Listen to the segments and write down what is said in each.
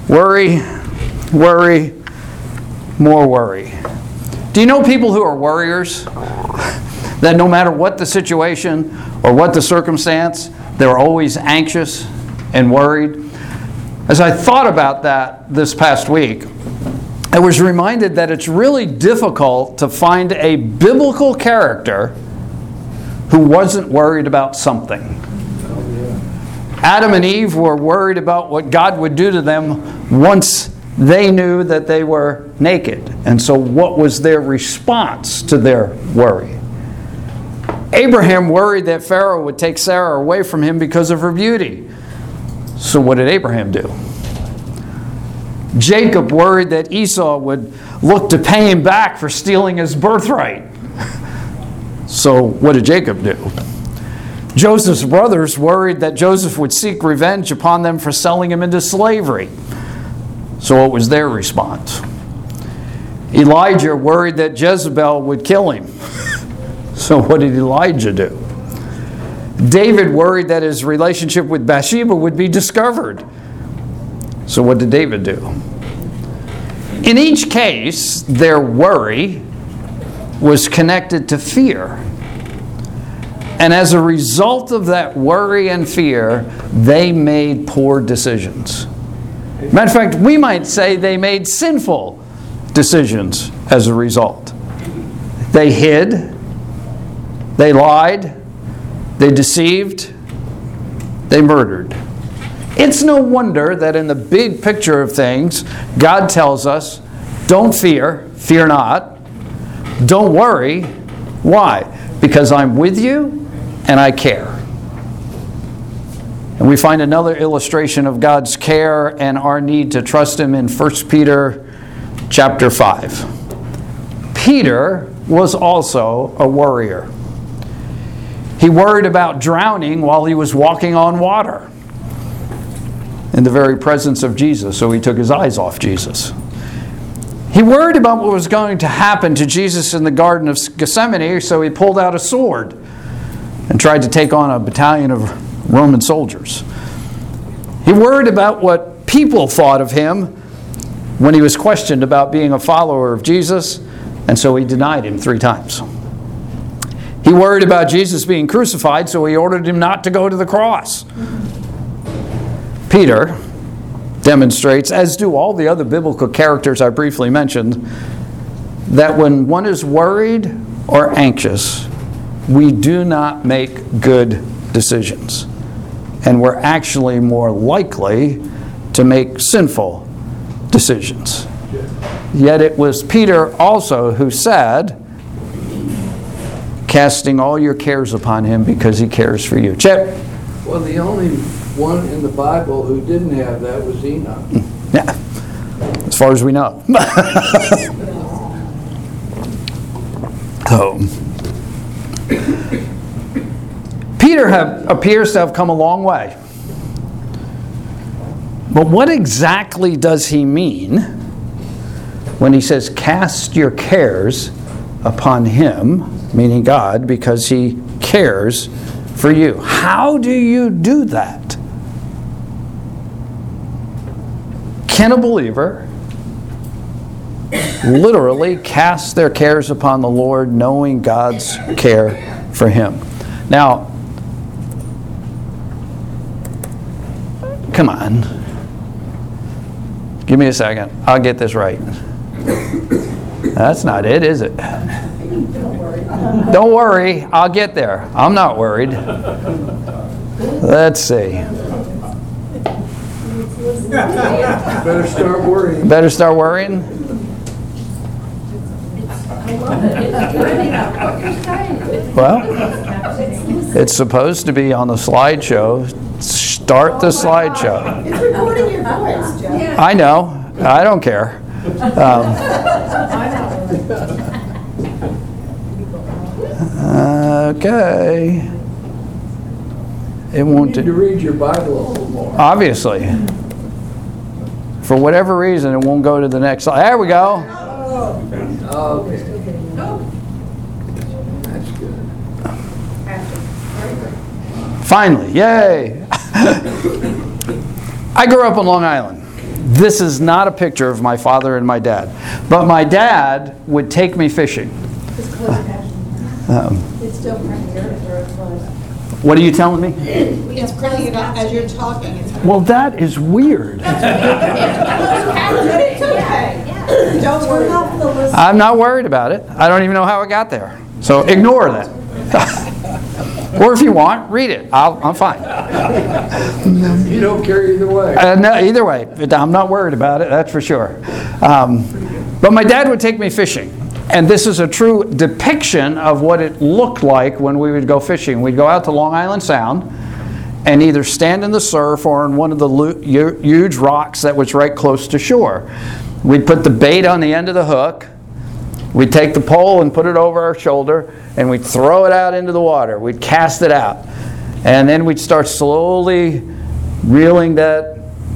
Worry, worry, more worry. Do you know people who are worriers? That no matter what the situation or what the circumstance, they're always anxious and worried. As I thought about that this past week, I was reminded that it's really difficult to find a biblical character who wasn't worried about something. Adam and Eve were worried about what God would do to them once they knew that they were naked. And so what was their response to their worry? Abraham worried that Pharaoh would take Sarah away from him because of her beauty. So what did Abraham do? Jacob worried that Esau would look to pay him back for stealing his birthright. So what did Jacob do? Joseph's brothers worried that Joseph would seek revenge upon them for selling him into slavery. So what was their response? Elijah worried that Jezebel would kill him. So what did Elijah do? David worried that his relationship with Bathsheba would be discovered. So what did David do? In each case, their worry was connected to fear. And as a result of that worry and fear, they made poor decisions. Matter of fact, we might say they made sinful decisions as a result. They hid. They lied, they deceived, they murdered. It's no wonder that in the big picture of things, God tells us, don't fear, fear not. Don't worry. Why? Because I'm with you and I care. And we find another illustration of God's care and our need to trust Him in 1 Peter chapter 5. Peter was also a worrier. He worried about drowning while he was walking on water in the very presence of Jesus, so he took his eyes off Jesus. He worried about what was going to happen to Jesus in the Garden of Gethsemane, so he pulled out a sword and tried to take on a battalion of Roman soldiers. He worried about what people thought of him when he was questioned about being a follower of Jesus, and so he denied him 3 times. He worried about Jesus being crucified, so he ordered him not to go to the cross. Peter demonstrates, as do all the other biblical characters I briefly mentioned, that when one is worried or anxious, we do not make good decisions. And we're actually more likely to make sinful decisions. Yet it was Peter also who said, casting all your cares upon Him because He cares for you. Chip? Well, the only one in the Bible who didn't have that was Enoch. Yeah, as far as we know. So, Peter appears to have come a long way. But what exactly does he mean when he says, cast your cares upon Him, meaning God, because He cares for you? How do you do that? Can a believer literally cast their cares upon the Lord, knowing God's care for him? Now, come on. Give me a second. I'll get this right. That's not it, is it? Don't worry. I'll get there. I'm not worried. Let's see. Better start worrying. Better start worrying? Well, it's supposed to be on the slideshow. Start the slideshow. It's recording your voice, Jeff. I know. I don't care. Okay. It won't. You need to read your Bible a little more. Obviously. For whatever reason, it won't go to the next slide. There we go. Okay. That's good. Finally, yay! I grew up on Long Island. This is not a picture of my father and my dad. But my dad would take me fishing. It's closed It's still printing or it's closed. What are you telling me? It's printing it out as you're talking. It's Well, that is weird. It's okay. Don't worry about the list. I'm not worried about it. I don't even know how it got there. So ignore that. Or if you want, read it. I'm fine. You don't care either way. No, either way, I'm not worried about it, that's for sure. But my dad would take me fishing. And this is a true depiction of what it looked like when we would go fishing. We'd go out to Long Island Sound and either stand in the surf or on one of the huge rocks that was right close to shore. We'd put the bait on the end of the hook. We'd take the pole and put it over our shoulder, and we'd throw it out into the water. We'd cast it out. And then we'd start slowly reeling that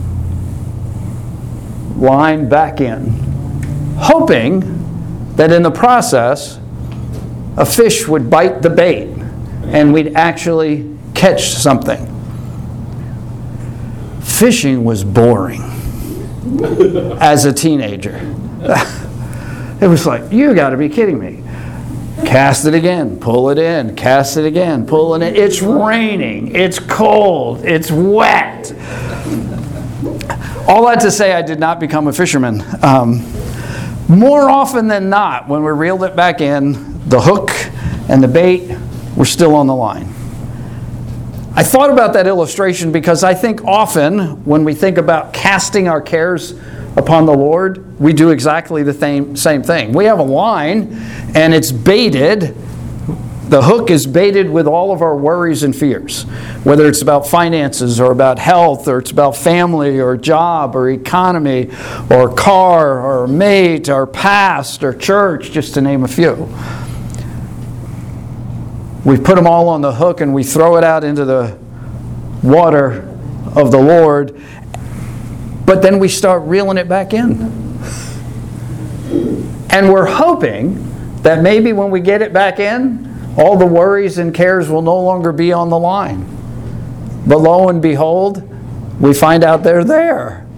line back in, hoping that in the process, a fish would bite the bait and we'd actually catch something. Fishing was boring as a teenager. It was like, you got to be kidding me. Cast it again, pull it in, cast it again, pull it in. It's raining, it's cold, it's wet. All that to say, I did not become a fisherman. More often than not, when we reeled it back in, the hook and the bait were still on the line. I thought about that illustration because I think often when we think about casting our cares upon the Lord, we do exactly the same thing. We have a line and it's baited. The hook is baited with all of our worries and fears, whether it's about finances or about health or it's about family or job or economy or car or mate or past or church, just to name a few. We put them all on the hook and we throw it out into the water of the Lord, but then we start reeling it back in. And we're hoping that maybe when we get it back in, all the worries and cares will no longer be on the line. But lo and behold, we find out they're there.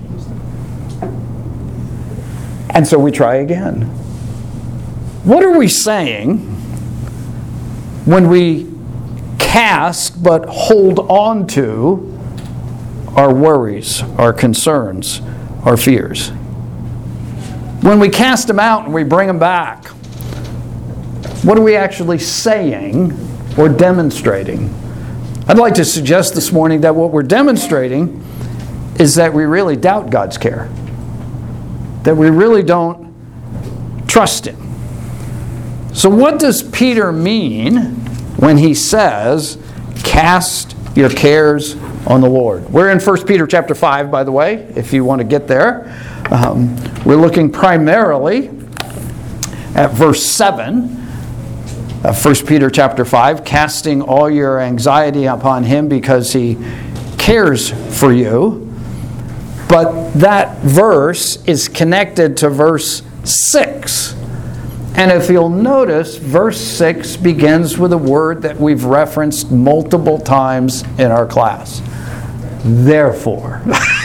And so we try again. What are we saying when we cast but hold on to our worries, our concerns, our fears? When we cast them out and we bring them back, what are we actually saying or demonstrating? I'd like to suggest this morning that what we're demonstrating is that we really doubt God's care. That we really don't trust Him. So what does Peter mean when he says, cast your cares on the Lord? We're in 1 Peter chapter 5, by the way, if you want to get there. We're looking primarily at verse 7. 1 Peter chapter 5, casting all your anxiety upon Him because He cares for you. But that verse is connected to verse 6. And if you'll notice, verse 6 begins with a word that we've referenced multiple times in our class. Therefore.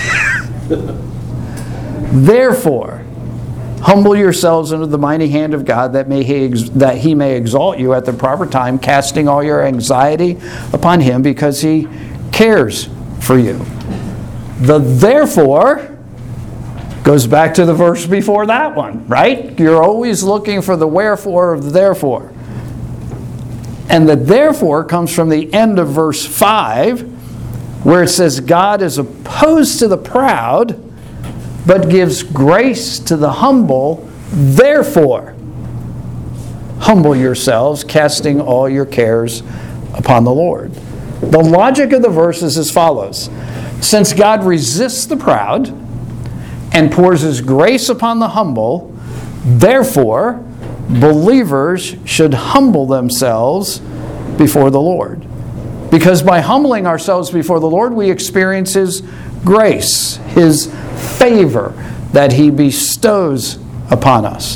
Therefore. Humble yourselves under the mighty hand of God that He may exalt you at the proper time, casting all your anxiety upon Him because He cares for you. The therefore goes back to the verse before that one, right? You're always looking for the wherefore of the therefore. And the therefore comes from the end of verse 5, where it says, God is opposed to the proud, but gives grace to the humble. Therefore, humble yourselves, casting all your cares upon the Lord. The logic of the verse is as follows. Since God resists the proud and pours His grace upon the humble, therefore, believers should humble themselves before the Lord. Because by humbling ourselves before the Lord, we experience His grace, His favor that He bestows upon us.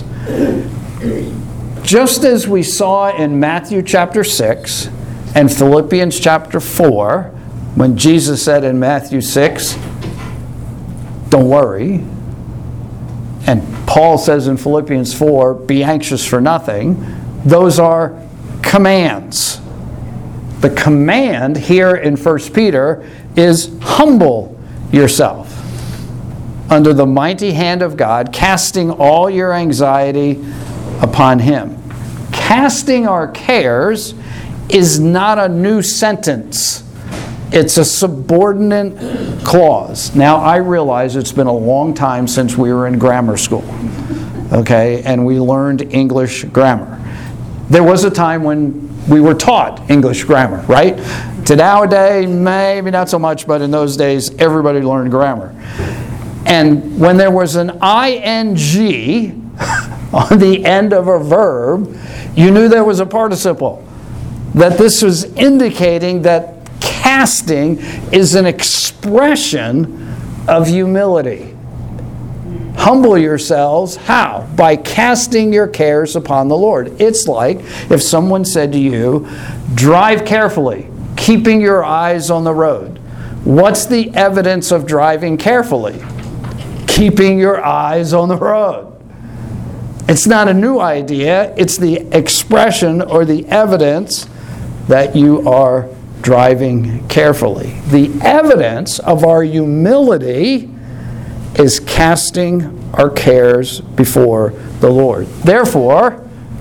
Just as we saw in Matthew chapter 6 and Philippians chapter 4, when Jesus said in Matthew 6, don't worry. And Paul says in Philippians 4, be anxious for nothing. Those are commands. The command here in 1 Peter is humble yourself under the mighty hand of God, casting all your anxiety upon Him. Casting our cares is not a new sentence. It's a subordinate clause. Now, I realize it's been a long time since we were in grammar school, okay, and we learned English grammar. There was a time when we were taught English grammar, right? To nowadays, maybe not so much, but in those days, everybody learned grammar. And when there was an ing on the end of a verb, you knew there was a participle. That this was indicating that casting is an expression of humility. Humble yourselves, how? By casting your cares upon the Lord. It's like if someone said to you, drive carefully, keeping your eyes on the road. What's the evidence of driving carefully? Keeping your eyes on the road. It's not a new idea, it's the expression or the evidence that you are driving carefully. The evidence of our humility is casting our cares before the Lord. Therefore,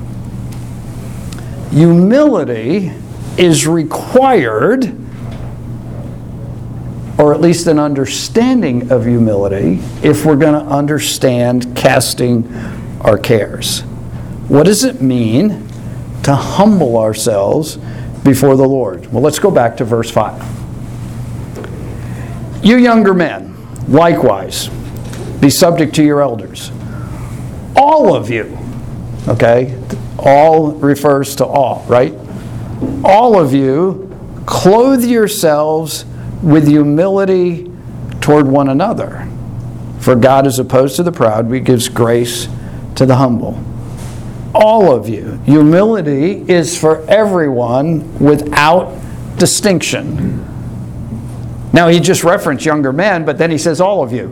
humility is required, or at least an understanding of humility, if we're going to understand casting our cares. What does it mean to humble ourselves before the Lord? Well, let's go back to verse 5. You younger men, likewise, be subject to your elders. All of you, okay? All refers to all, right? All of you, clothe yourselves with humility toward one another. For God is opposed to the proud, but gives grace to the humble. All of you. Humility is for everyone without distinction. Now, he just referenced younger men, but then he says all of you.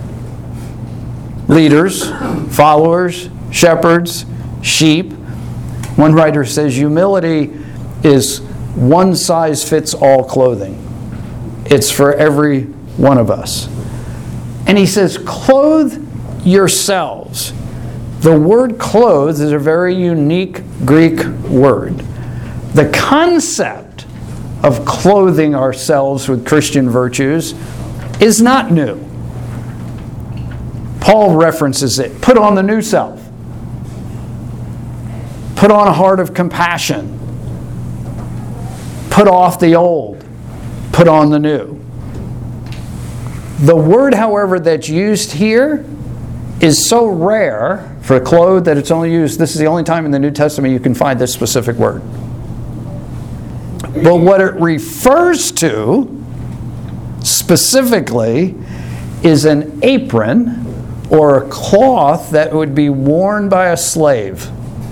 Leaders, followers, shepherds, sheep. One writer says humility is one size fits all clothing. It's for every one of us. And he says, clothe yourselves. The word clothe is a very unique Greek word. The concept of clothing ourselves with Christian virtues is not new. Paul references it. Put on the new self. Put on a heart of compassion. Put off the old. Put on the new. The word, however, that's used here is so rare for clothed that it's only used, this is the only time in the New Testament you can find this specific word. But what it refers to specifically is an apron or a cloth that would be worn by a slave.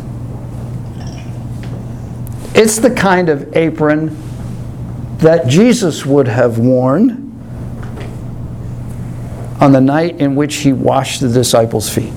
It's the kind of apron that Jesus would have worn on the night in which he washed the disciples' feet.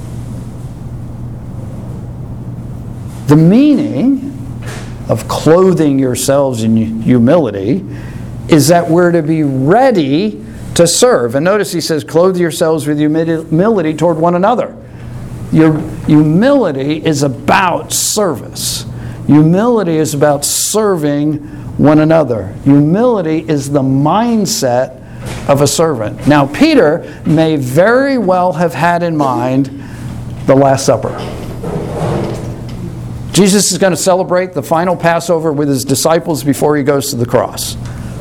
The meaning of clothing yourselves in humility is that we're to be ready to serve. And notice he says, clothe yourselves with humility toward one another. Your humility is about service. Humility is about serving one another. Humility is the mindset of a servant. Now, Peter may very well have had in mind the Last Supper. Jesus is going to celebrate the final Passover with his disciples before he goes to the cross.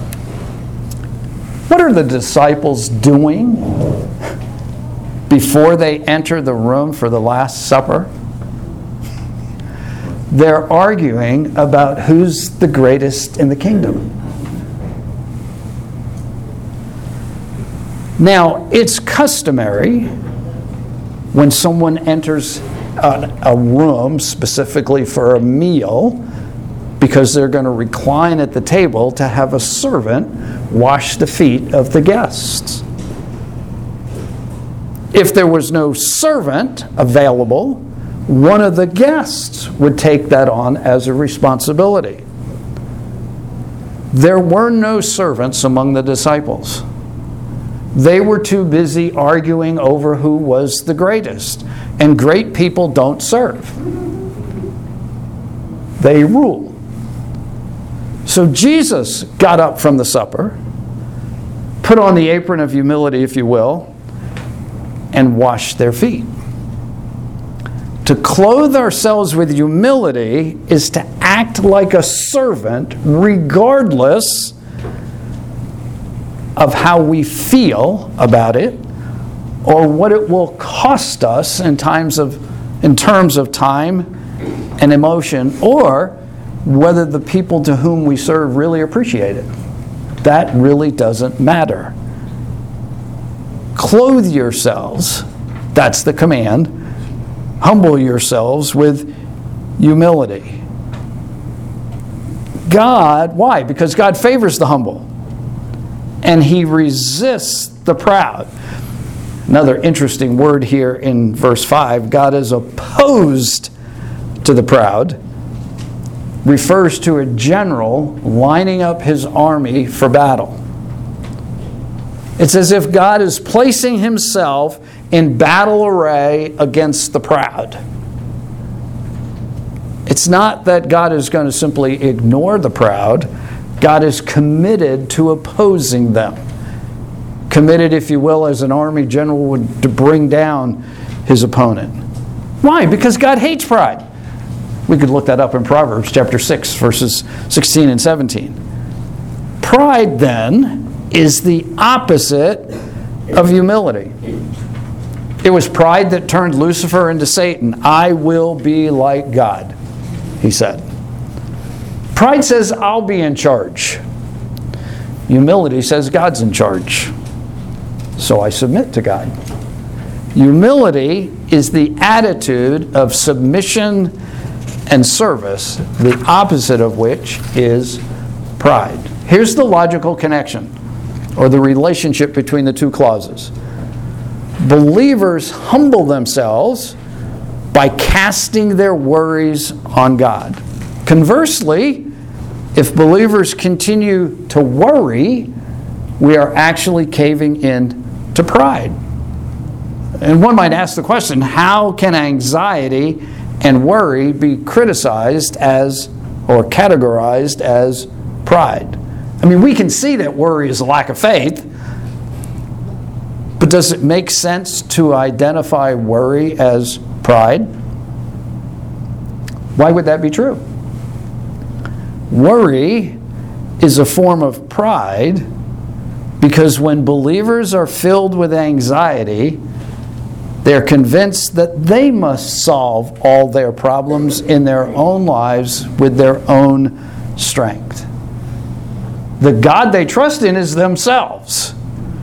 What are the disciples doing before they enter the room for the Last Supper? They're arguing about who's the greatest in the kingdom. Now, it's customary when someone enters a room specifically for a meal, because they're going to recline at the table, to have a servant wash the feet of the guests. If there was no servant available, one of the guests would take that on as a responsibility. There were no servants among the disciples. They were too busy arguing over who was the greatest. And great people don't serve. They rule. So Jesus got up from the supper, put on the apron of humility, if you will, and washed their feet. To clothe ourselves with humility is to act like a servant regardless of how we feel about it or what it will cost us in terms of time and emotion, or whether the people to whom we serve really appreciate it. That really doesn't matter. Clothe yourselves, that's the command. Humble yourselves with humility. God, why? Because God favors the humble, and He resists the proud. Another interesting word here in verse 5, God is opposed to the proud, refers to a general lining up his army for battle. It's as if God is placing Himself in battle array against the proud. It's not that God is going to simply ignore the proud. God is committed to opposing them. Committed, if you will, as an army general would to bring down his opponent. Why? Because God hates pride. We could look that up in Proverbs chapter 6, verses 16 and 17. Pride, then, is the opposite of humility. It was pride that turned Lucifer into Satan. I will be like God, he said. Pride says, I'll be in charge. Humility says, God's in charge. So I submit to God. Humility is the attitude of submission and service, the opposite of which is pride. Here's the logical connection, or the relationship between the two clauses. Believers humble themselves by casting their worries on God. Conversely, if believers continue to worry, we are actually caving in to pride. And one might ask the question, how can anxiety and worry be criticized as, or categorized as, pride? I mean, we can see that worry is a lack of faith, but does it make sense to identify worry as pride? Why would that be true? Worry is a form of pride because when believers are filled with anxiety, they're convinced that they must solve all their problems in their own lives with their own strength. The God they trust in is themselves.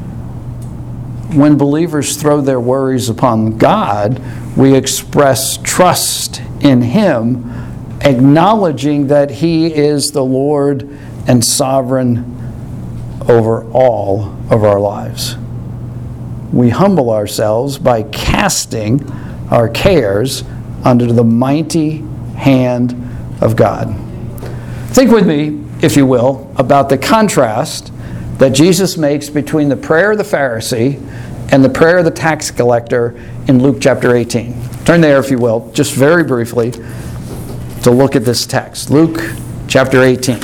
When believers throw their worries upon God, we express trust in Him, acknowledging that He is the Lord and sovereign over all of our lives. We humble ourselves by casting our cares under the mighty hand of God. Think with me, if you will, about the contrast that Jesus makes between the prayer of the Pharisee and the prayer of the tax collector in Luke chapter 18. Turn there, if you will, just very briefly, to look at this text. Luke chapter 18.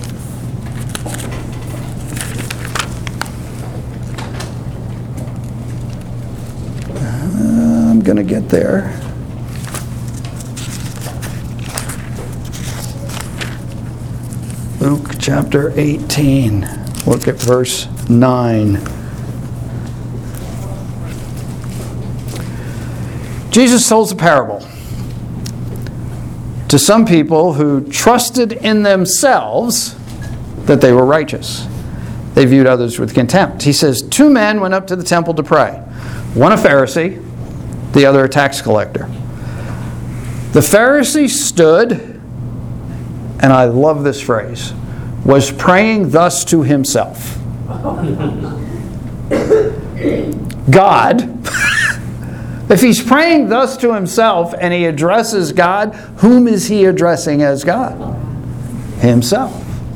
I'm going to get there. Luke chapter 18. Look at verse 9. Jesus tells a parable to some people who trusted in themselves that they were righteous. They viewed others with contempt. He says, 2 men went up to the temple to pray. One a Pharisee, the other a tax collector. The Pharisee stood, and I love this phrase, was praying thus to himself. God, If he's praying thus to himself and he addresses God, whom is he addressing as God? Himself.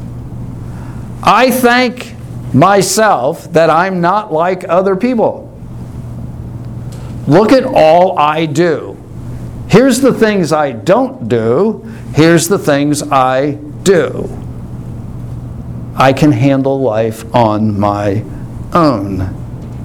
I thank myself that I'm not like other people. Look at all I do. Here's the things I don't do. Here's the things I do. I can handle life on my own.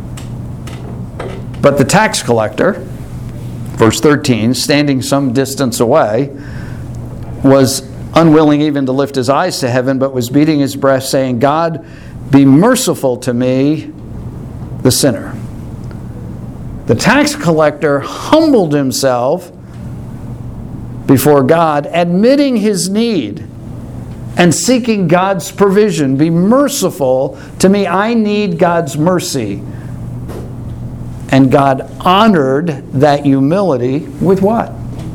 But the tax collector, verse 13, standing some distance away, was unwilling even to lift his eyes to heaven, but was beating his breast, saying, God, be merciful to me, the sinner. The tax collector humbled himself before God, admitting his need and seeking God's provision. Be merciful to me. I need God's mercy. And God honored that humility with what?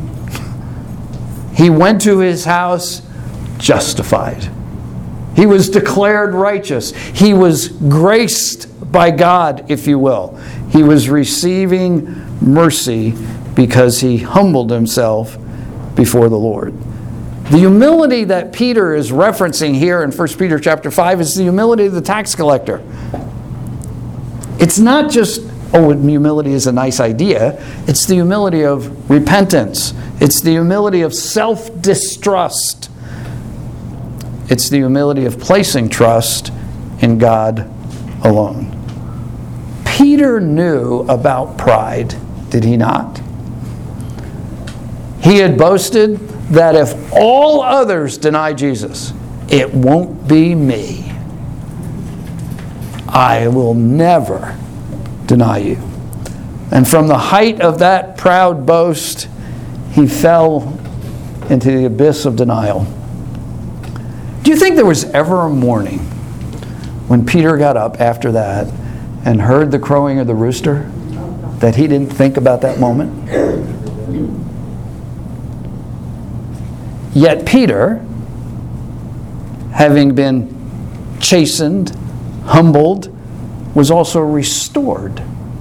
He went to his house justified. He was declared righteous. He was graced by God, if you will. He was receiving mercy because he humbled himself before the Lord. The humility that Peter is referencing here in 1 Peter chapter 5 is the humility of the tax collector. It's not just, humility is a nice idea. It's the humility of repentance. It's the humility of self-distrust. It's the humility of placing trust in God alone. Peter knew about pride, did he not? He had boasted that if all others deny Jesus, it won't be me. I will never deny you. And from the height of that proud boast, he fell into the abyss of denial. Do you think there was ever a morning when Peter got up after that and heard the crowing of the rooster that he didn't think about that moment? Yet Peter, having been chastened, humbled, was also restored.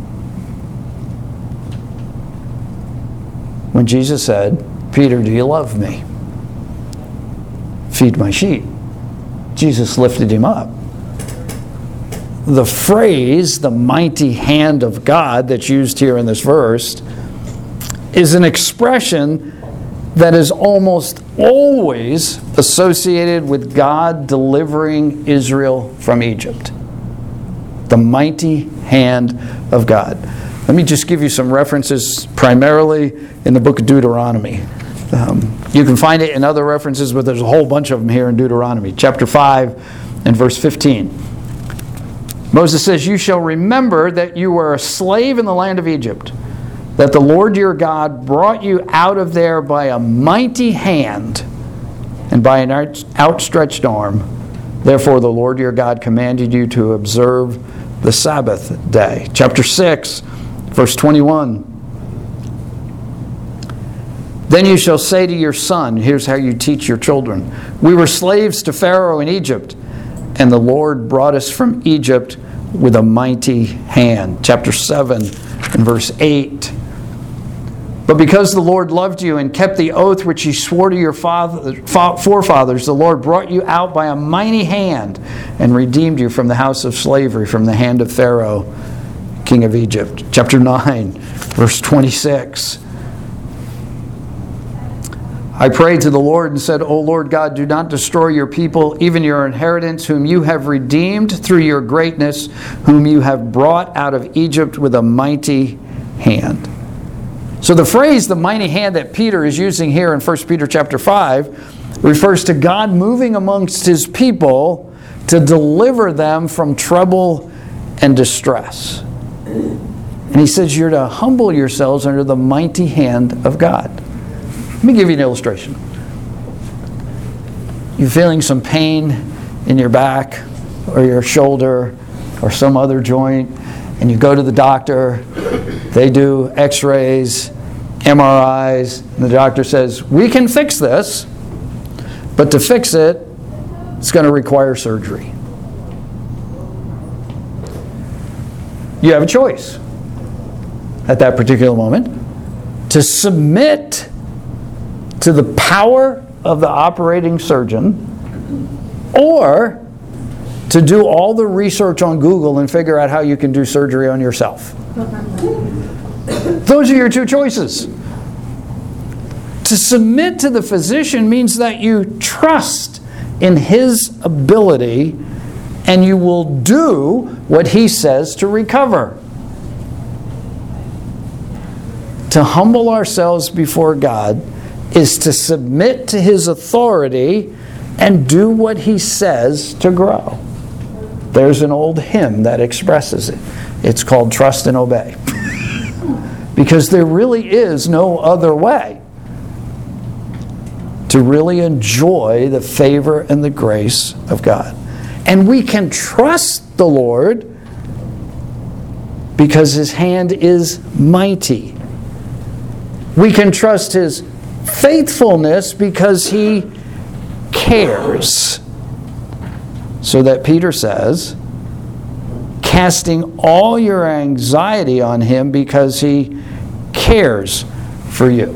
When Jesus said, Peter, do you love me? Feed my sheep. Jesus lifted him up. The phrase, the mighty hand of God, that's used here in this verse, is an expression that is almost always associated with God delivering Israel from Egypt. The mighty hand of God. Let me just give you some references, primarily in the book of Deuteronomy. You can find it in other references, but there's a whole bunch of them here in Deuteronomy. Chapter 5 and verse 15. Moses says, you shall remember that you were a slave in the land of Egypt, that the Lord your God brought you out of there by a mighty hand and by an outstretched arm. Therefore the Lord your God commanded you to observe the Sabbath day. Chapter 6, verse 21. Then you shall say to your son, here's how you teach your children, we were slaves to Pharaoh in Egypt, and the Lord brought us from Egypt with a mighty hand. Chapter 7 and verse 8. But because the Lord loved you and kept the oath which he swore to your forefathers, the Lord brought you out by a mighty hand and redeemed you from the house of slavery, from the hand of Pharaoh, king of Egypt. Chapter 9, verse 26. I prayed to the Lord and said, O Lord God, do not destroy your people, even your inheritance, whom you have redeemed through your greatness, whom you have brought out of Egypt with a mighty hand. So the phrase, the mighty hand, that Peter is using here in 1 Peter chapter 5 refers to God moving amongst his people to deliver them from trouble and distress. And he says you're to humble yourselves under the mighty hand of God. Let me give you an illustration. You're feeling some pain in your back or your shoulder or some other joint, and you go to the doctor. They do x-rays, MRIs, and the doctor says, we can fix this, but to fix it, it's going to require surgery. You have a choice. at that particular moment, to submit to the power of the operating surgeon, or to do all the research on Google and figure out how you can do surgery on yourself. Those are your two choices. To submit to the physician means that you trust in his ability and you will do what he says to recover. To humble ourselves before God is to submit to his authority and do what he says to grow. There's an old hymn that expresses it. It's called Trust and Obey. Because there really is no other way to really enjoy the favor and the grace of God. And we can trust the Lord because his hand is mighty. We can trust his faithfulness because he cares. So that Peter says, casting all your anxiety on him because he cares for you.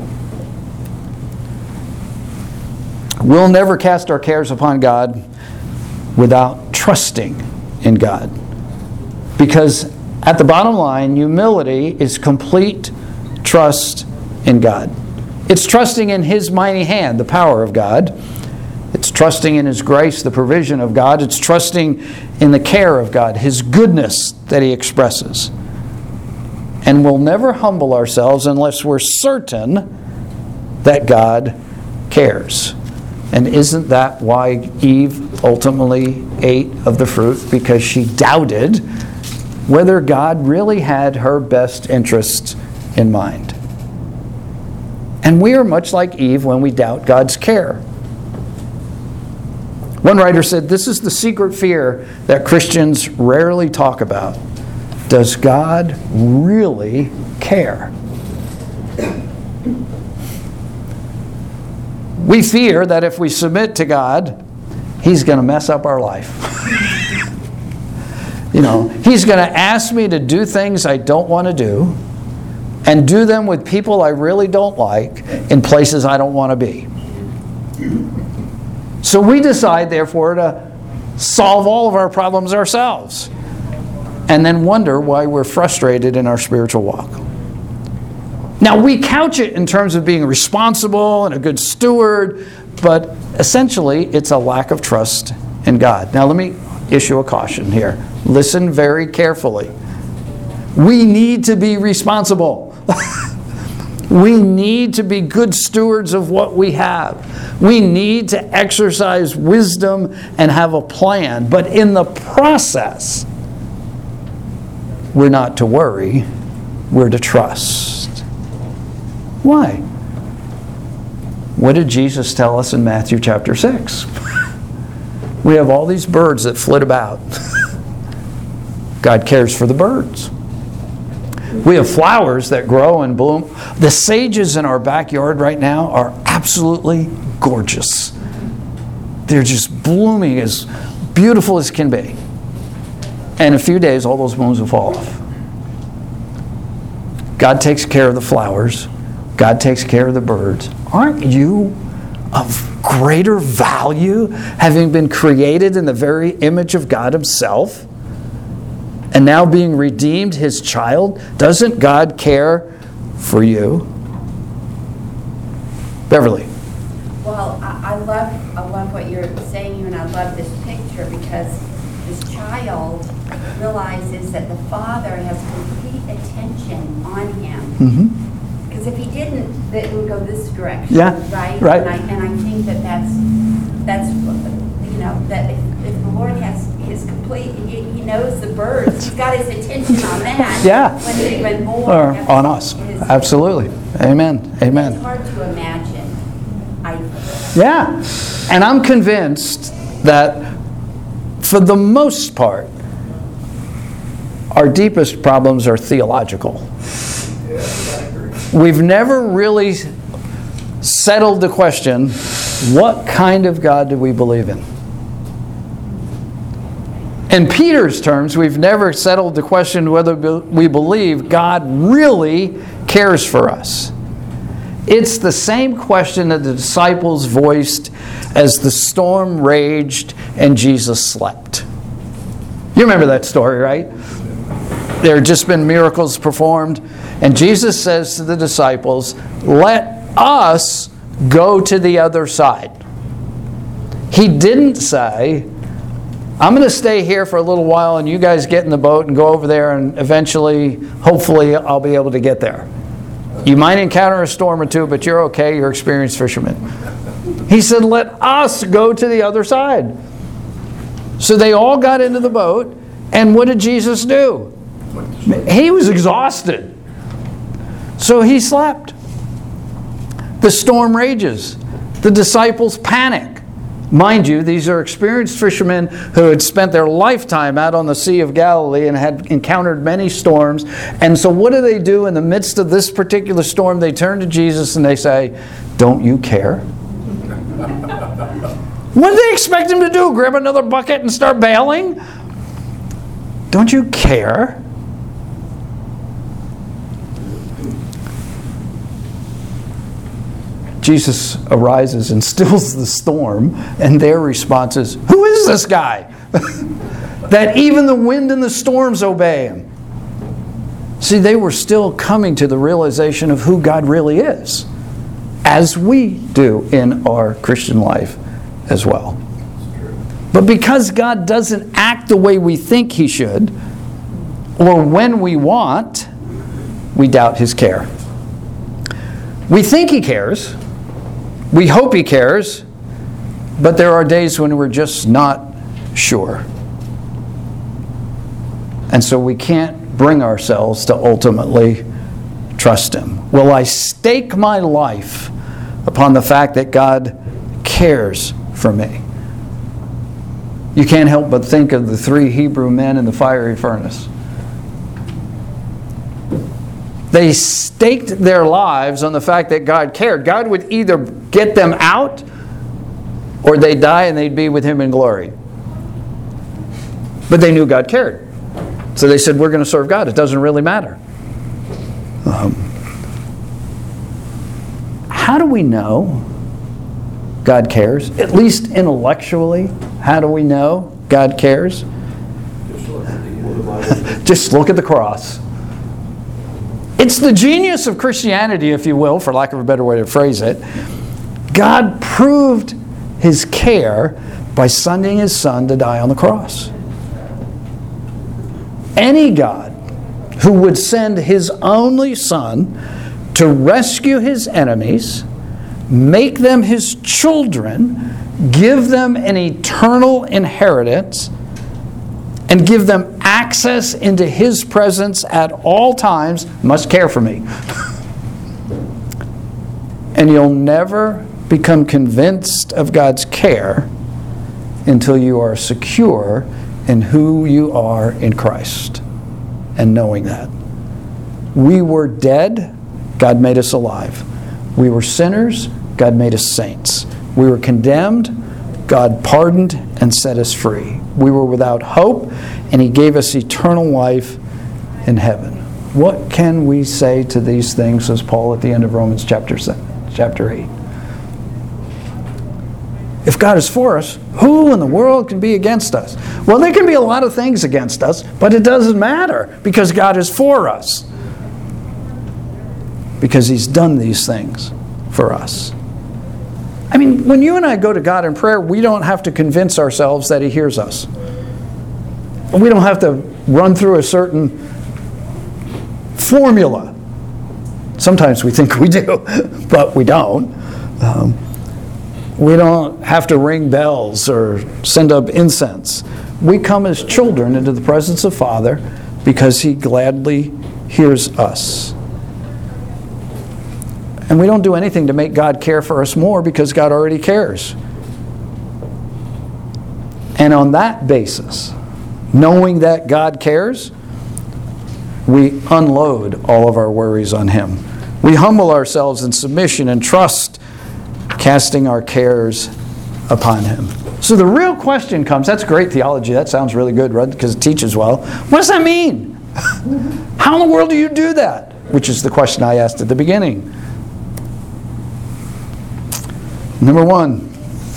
We'll never cast our cares upon God without trusting in God. Because at the bottom line, humility is complete trust in God. It's trusting in his mighty hand, the power of God. It's trusting in his grace, the provision of God. It's trusting in the care of God, his goodness that he expresses. And we'll never humble ourselves unless we're certain that God cares. And isn't that why Eve ultimately ate of the fruit? Because she doubted whether God really had her best interests in mind. And we are much like Eve when we doubt God's care. One writer said, this is the secret fear that Christians rarely talk about. Does God really care? We fear that if we submit to God, he's going to mess up our life. He's going to ask me to do things I don't want to do and do them with people I really don't like in places I don't want to be. So we decide, therefore, to solve all of our problems ourselves and then wonder why we're frustrated in our spiritual walk. Now, we couch it in terms of being responsible and a good steward, but essentially it's a lack of trust in God. Now, let me issue a caution here. Listen very carefully. We need to be responsible. We need to be good stewards of what we have. We need to exercise wisdom and have a plan. But in the process, we're not to worry, we're to trust. Why? What did Jesus tell us in Matthew chapter 6? We have all these birds that flit about. God cares for the birds. We have flowers that grow and bloom. The sages in our backyard right now are absolutely gorgeous. They're just blooming as beautiful as can be. And in a few days, all those blooms will fall off. God takes care of the flowers. God takes care of the birds. Aren't you of greater value, having been created in the very image of God himself? And now being redeemed, his child? Doesn't God care for you? Beverly. Well, I love what you're saying, and I love this picture because this child realizes that the father has complete attention on him. Because if he didn't, it would go this direction. Yeah, right. And I think that's that if the Lord has his complete, he knows the birds, he's got his attention on that. Yeah. When they've been born. Or on us. Absolutely. Amen. Amen. It's hard to imagine. Yeah. And I'm convinced that for the most part, our deepest problems are theological. We've never really settled the question, what kind of God do we believe in? In Peter's terms, we've never settled the question whether we believe God really cares for us. It's the same question that the disciples voiced as the storm raged and Jesus slept. You remember that story, right? There had just been miracles performed, and Jesus says to the disciples, "Let us go to the other side." He didn't say, "I'm going to stay here for a little while and you guys get in the boat and go over there and eventually, hopefully, I'll be able to get there. You might encounter a storm or two, but you're okay, you're experienced fishermen." He said, "Let us go to the other side." So they all got into the boat, and what did Jesus do? He was exhausted. So he slept. The storm rages. The disciples panic. Mind you, these are experienced fishermen who had spent their lifetime out on the Sea of Galilee and had encountered many storms. And so what do? In the midst of this particular storm, they turn to Jesus and they say, "Don't you care?" What did they expect him to do? Grab another bucket and start bailing? Don't you care? Jesus arises and stills the storm, and their response is, "Who is this guy? That even the wind and the storms obey him." See, they were still coming to the realization of who God really is, as we do in our Christian life as well. But because God doesn't act the way we think he should, or when we want, we doubt his care. We think he cares. We hope he cares, but there are days when we're just not sure. And so we can't bring ourselves to ultimately trust him. Will I stake my life upon the fact that God cares for me? You can't help but think of the 3 Hebrew men in the fiery furnace. They staked their lives on the fact that God cared. God would either get them out or they'd die and they'd be with him in glory. But they knew God cared. So they said, "We're going to serve God. It doesn't really matter." How do we know God cares? At least intellectually, how do we know God cares? Just look at the cross. It's the genius of Christianity, if you will, for lack of a better way to phrase it. God proved his care by sending his son to die on the cross. Any God who would send his only son to rescue his enemies, make them his children, give them an eternal inheritance, and give them access into his presence at all times, must care for me. And you'll never become convinced of God's care until you are secure in who you are in Christ and knowing that. We were dead, God made us alive. We were sinners, God made us saints. We were condemned, God pardoned and set us free. We were without hope, and he gave us eternal life in heaven. What can we say to these things, says Paul at the end of Romans chapter 8? If God is for us, who in the world can be against us? Well, there can be a lot of things against us, but it doesn't matter because God is for us. Because he's done these things for us. I mean, when you and I go to God in prayer, we don't have to convince ourselves that he hears us. We don't have to run through a certain formula. Sometimes we think we do, but we don't. We don't have to ring bells or send up incense. We come as children into the presence of Father because he gladly hears us. And we don't do anything to make God care for us more because God already cares. And on that basis, knowing that God cares, we unload all of our worries on him. We humble ourselves in submission and trust, casting our cares upon him. So the real question comes, that's great theology, that sounds really good, right? Because it teaches well. What does that mean? How in the world do you do that? Which is the question I asked at the beginning. Number one,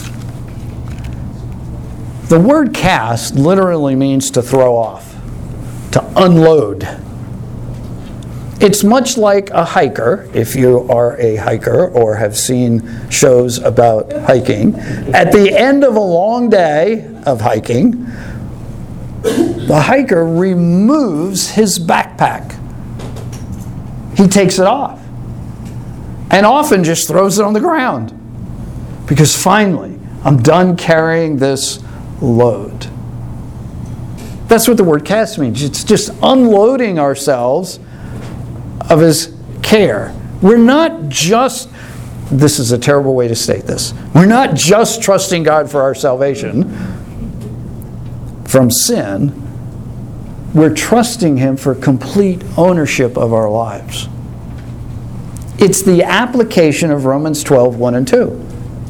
the word cast literally means to throw off, to unload. It's much like a hiker, if you are a hiker or have seen shows about hiking. At the end of a long day of hiking, the hiker removes his backpack. He takes it off. And often just throws it on the ground. Because finally, I'm done carrying this load. That's what the word cast means. It's just unloading ourselves of his care. We're not just, this is a terrible way to state this, we're not just trusting God for our salvation from sin, we're trusting Him for complete ownership of our lives. It's the application of Romans 12, 1 and 2.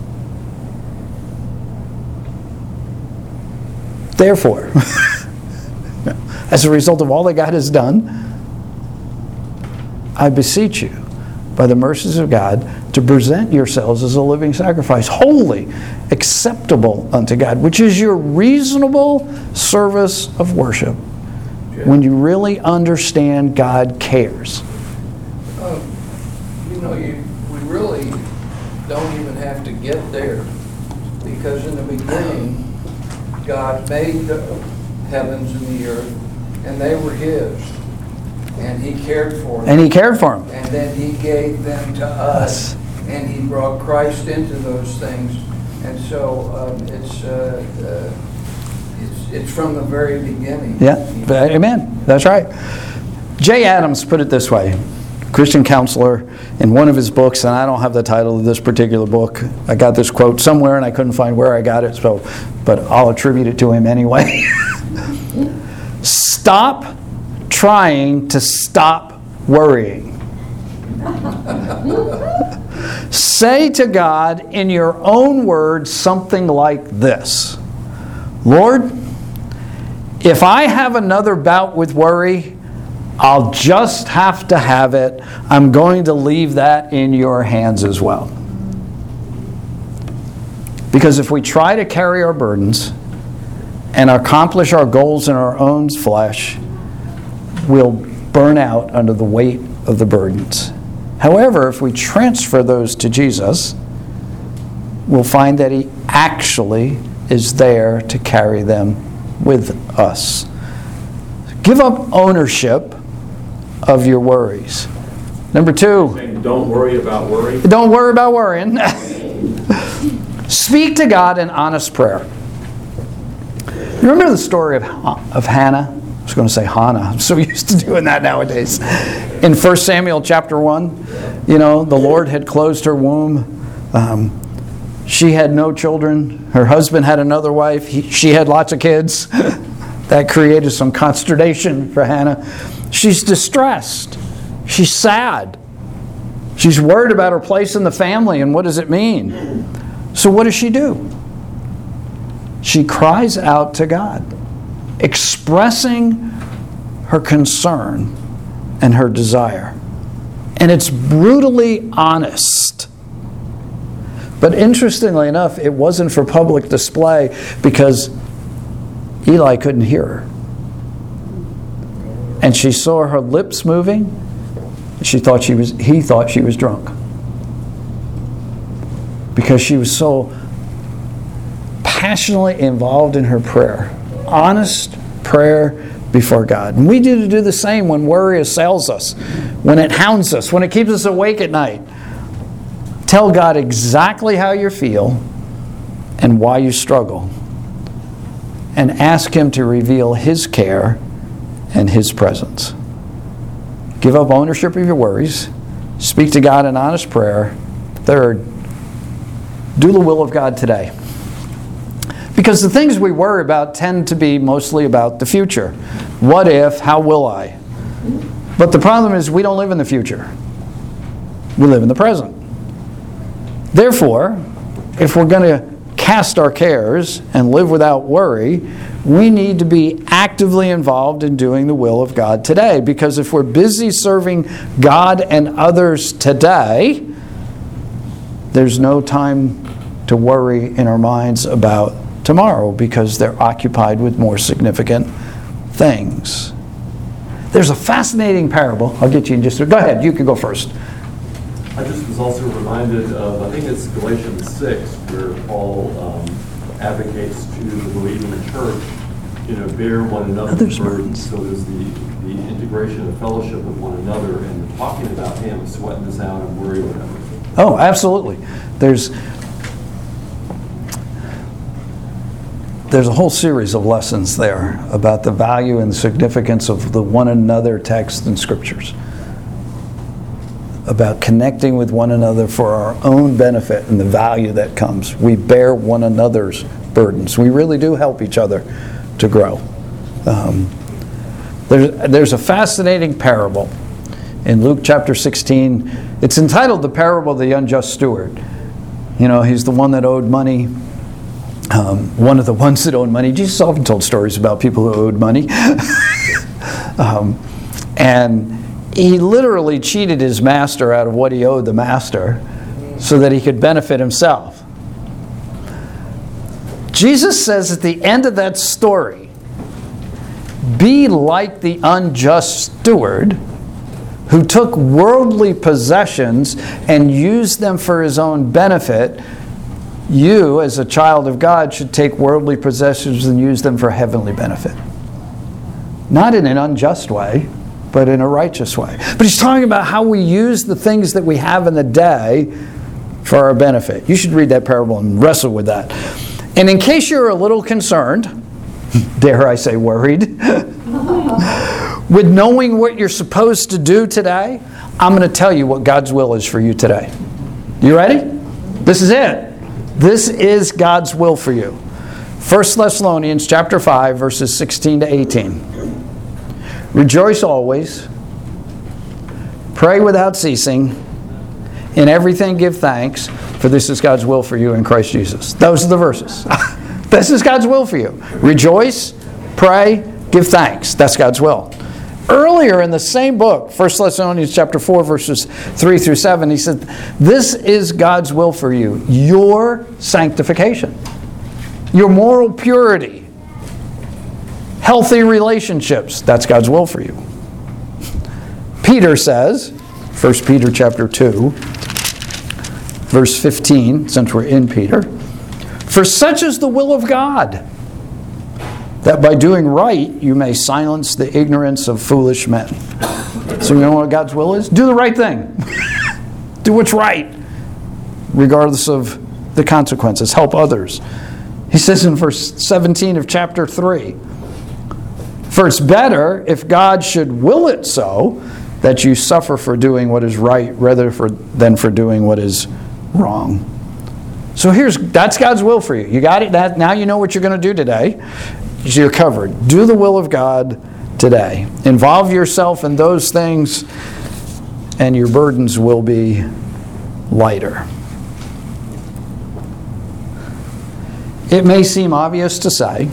Therefore, as a result of all that God has done, I beseech you, by the mercies of God, to present yourselves as a living sacrifice, holy, acceptable unto God, which is your reasonable service of worship, when you really understand God cares. We really don't even have to get there, because in the beginning, God made the heavens and the earth, and they were His. And He cared for them. And He cared for them. And then He gave them to us. And He brought Christ into those things. And so it's from the very beginning. Yeah, amen. That's right. Jay Adams put it this way, Christian counselor, in one of his books, and I don't have the title of this particular book. I got this quote somewhere and I couldn't find where I got it, but I'll attribute it to him anyway. Stop trying to stop worrying. Say to God in your own words something like this: Lord, if I have another bout with worry, I'll just have to have it. I'm going to leave that in your hands as well. Because if we try to carry our burdens and accomplish our goals in our own flesh, we'll burn out under the weight of the burdens. However, if we transfer those to Jesus, we'll find that He actually is there to carry them with us. Give up ownership of your worries. Number two, don't worry about worry. Don't worry about worrying. Speak to God in honest prayer. You remember the story of Hannah? I was going to say Hannah. I'm so used to doing that nowadays. In 1 Samuel chapter 1, the Lord had closed her womb. She had no children. Her husband had another wife. She had lots of kids. That created some consternation for Hannah. She's distressed. She's sad. She's worried about her place in the family and what does it mean. So what does she do? She cries out to God, expressing her concern and her desire. And it's brutally honest. But interestingly enough, it wasn't for public display because Eli couldn't hear her. And she saw her lips moving. He thought she was drunk. Because she was so passionately involved in her prayer. Honest prayer before God. And we need to do the same when worry assails us, when it hounds us, when it keeps us awake at night. Tell God exactly how you feel and why you struggle. And ask Him to reveal His care and His presence. Give up ownership of your worries. Speak to God in honest prayer. Third, do the will of God today. Because the things we worry about tend to be mostly about the future. What if? How will I? But the problem is we don't live in the future. We live in the present. Therefore, if we're going to cast our cares and live without worry, we need to be actively involved in doing the will of God today. Because if we're busy serving God and others today, there's no time to worry in our minds about tomorrow because they're occupied with more significant things. There's a fascinating parable. I'll get you in just a... Go ahead, you can go first. I just was also reminded of, I think it's Galatians 6, where Paul advocates to the believing church, bear one another's burdens. So there's the integration of fellowship with one another and talking about him, sweating this out and worry whatever. Oh, absolutely. There's a whole series of lessons there about the value and significance of the one another text in Scriptures. About connecting with one another for our own benefit and the value that comes. We bear one another's burdens. We really do help each other to grow. There's a fascinating parable in Luke chapter 16. It's entitled The Parable of the Unjust Steward. He's the one that owed money. One of the ones that owed money. Jesus often told stories about people who owed money. And he literally cheated his master out of what he owed the master so that he could benefit himself. Jesus says at the end of that story, be like the unjust steward who took worldly possessions and used them for his own benefit. You, as a child of God, should take worldly possessions and use them for heavenly benefit. Not in an unjust way, but in a righteous way. But he's talking about how we use the things that we have in the day for our benefit. You should read that parable and wrestle with that. And in case you're a little concerned, dare I say worried, with knowing what you're supposed to do today, I'm going to tell you what God's will is for you today. You ready? This is it. This is God's will for you. 1 Thessalonians chapter 5, verses 16 to 18. Rejoice always. Pray without ceasing. In everything give thanks, for this is God's will for you in Christ Jesus. Those are the verses. This is God's will for you. Rejoice, pray, give thanks. That's God's will. Earlier in the same book, 1 Thessalonians chapter 4, verses 3 through 7, he said, this is God's will for you, your sanctification, your moral purity, healthy relationships. That's God's will for you. Peter says, 1 Peter chapter 2, verse 15, since we're in Peter, for such is the will of God, that by doing right you may silence the ignorance of foolish men. So you know what God's will is? Do the right thing. Do what's right, regardless of the consequences. Help others. He says in verse 17 of chapter 3, for it's better if God should will it so that you suffer for doing what is right rather than for doing what is wrong. So that's God's will for you. You got it? Now you know what you're going to do today. You're covered. Do the will of God today. Involve yourself in those things and your burdens will be lighter. It may seem obvious to say,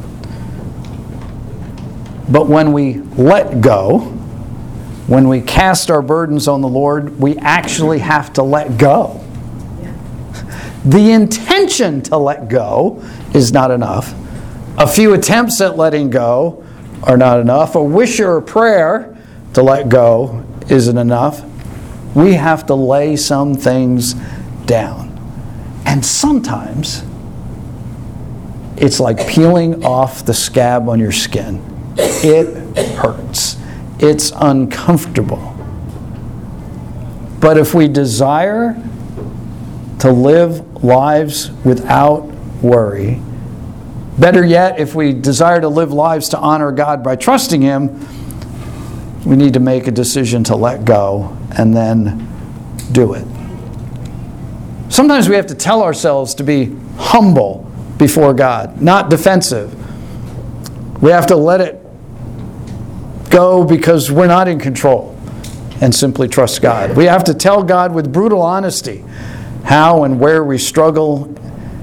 but when we let go, when we cast our burdens on the Lord, we actually have to let go. The intention to let go is not enough. A few attempts at letting go are not enough. A wish or a prayer to let go isn't enough. We have to lay some things down. And sometimes it's like peeling off the scab on your skin. It hurts. It's uncomfortable. But if we desire to live lives without worry, better yet, if we desire to live lives to honor God by trusting Him, we need to make a decision to let go and then do it. Sometimes we have to tell ourselves to be humble before God, not defensive. We have to let it go because we're not in control and simply trust God. We have to tell God with brutal honesty how and where we struggle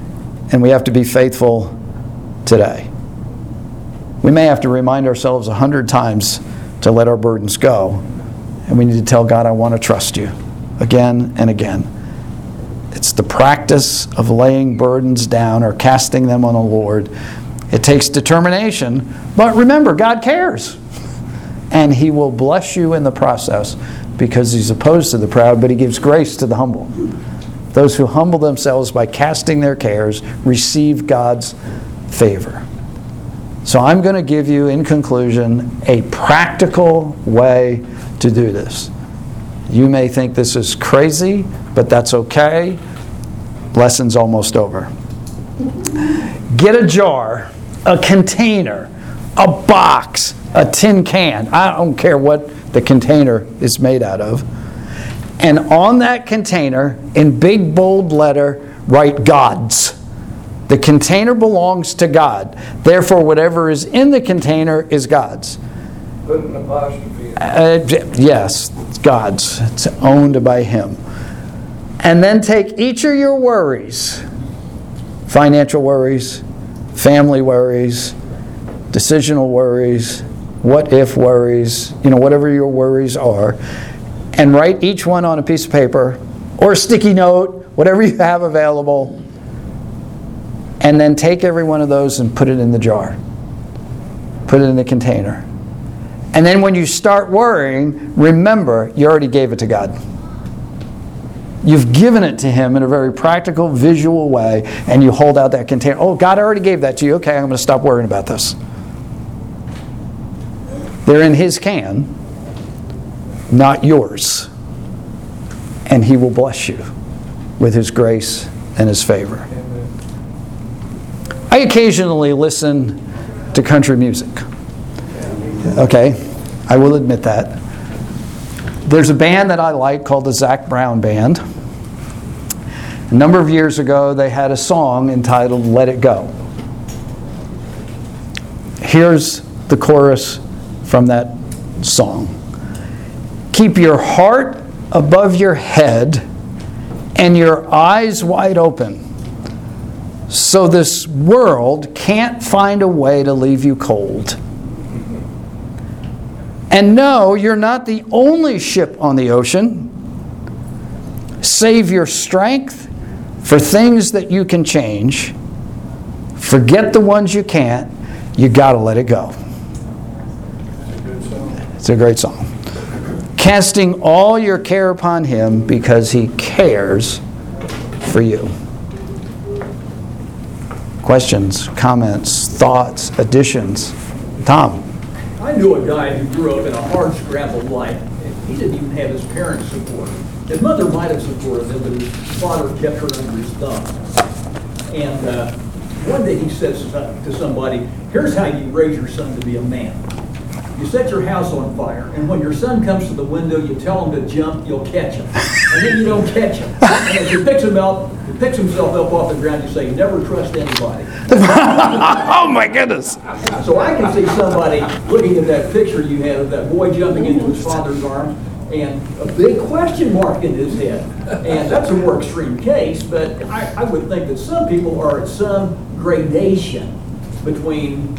and we have to be faithful today. We may have to remind ourselves 100 times to let our burdens go. And we need to tell God, I want to trust you, again and again. It's the practice of laying burdens down or casting them on the Lord. It takes determination, but remember, God cares. And He will bless you in the process because He's opposed to the proud, but He gives grace to the humble. Those who humble themselves by casting their cares receive God's favor. So I'm going to give you, in conclusion, a practical way to do this. You may think this is crazy, but that's okay. Lesson's almost over. Get a jar, a container, a box, a tin can. I don't care what the container is made out of. And on that container, in big bold letter, write God's. The container belongs to God. Therefore, whatever is in the container is God's. Put an apostrophe in. Yes, it's God's. It's owned by Him. And then take each of your worries, financial worries, family worries, decisional worries, what if worries, whatever your worries are, and write each one on a piece of paper or a sticky note, whatever you have available, and then take every one of those and put it in the jar. Put it in the container. And then when you start worrying, remember, you already gave it to God. You've given it to Him in a very practical, visual way, and you hold out that container. Oh, God already gave that to you. Okay, I'm going to stop worrying about this. They're in His can, not yours. And He will bless you with His grace and His favor. I occasionally listen to country music. Okay, I will admit that. There's a band that I like called the Zac Brown Band. A number of years ago, they had a song entitled Let It Go. Here's the chorus from that song. Keep your heart above your head and your eyes wide open, so this world can't find a way to leave you cold. And no, you're not the only ship on the ocean. Save your strength for things that you can change. Forget the ones you can't. You got to let it go. It's a great song. Casting all your care upon Him because He cares for you. Questions, comments, thoughts, additions? Tom? I knew a guy who grew up in a hard scrambled life, and he didn't even have his parents' support. His mother might have supported him, but his father kept her under his thumb. And one day he says to somebody, here's how you raise your son to be a man. You set your house on fire, and when your son comes to the window, you tell him to jump, you'll catch him. And then you don't catch him. And if he picks himself up off the ground, you say, never trust anybody. Oh my goodness. So I can see somebody looking at that picture you had of that boy jumping into his father's arms and a big question mark in his head. And that's a more extreme case, but I would think that some people are at some gradation between